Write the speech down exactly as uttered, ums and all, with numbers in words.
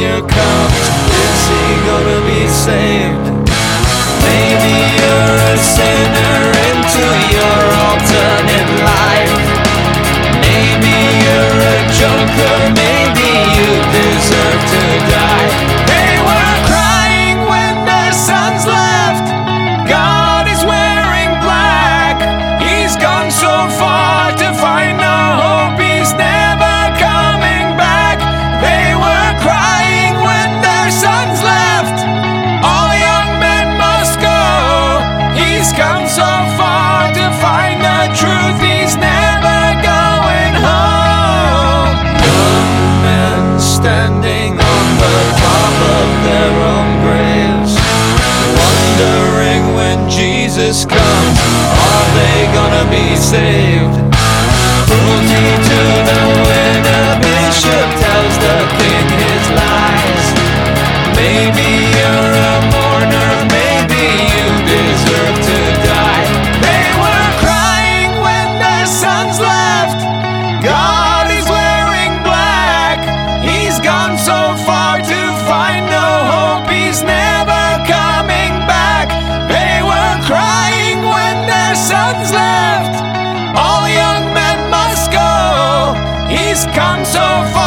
Savior comes, is he gonna be saved? Maybe you're a sinner into your alternate life. Maybe you're a joker, maybe you deserve to die. They were crying when their sons left. God is wearing black. He's gone so far to find no hope. He's never coming back. They were crying when their sons left. All young men must go. He's come so far to find the truth. He's never going home. Young men standing on the top of their own graves, wondering when Jesus comes, are they gonna be saved? Pull me to the winner, bishop tells the king his lies. Maybe you're a mourner, maybe you deserve to die. They were crying when their sons left. God is wearing black. He's gone so far to find no hope. He's never coming back. They were crying when their sons left. All young men must go. He's come so far.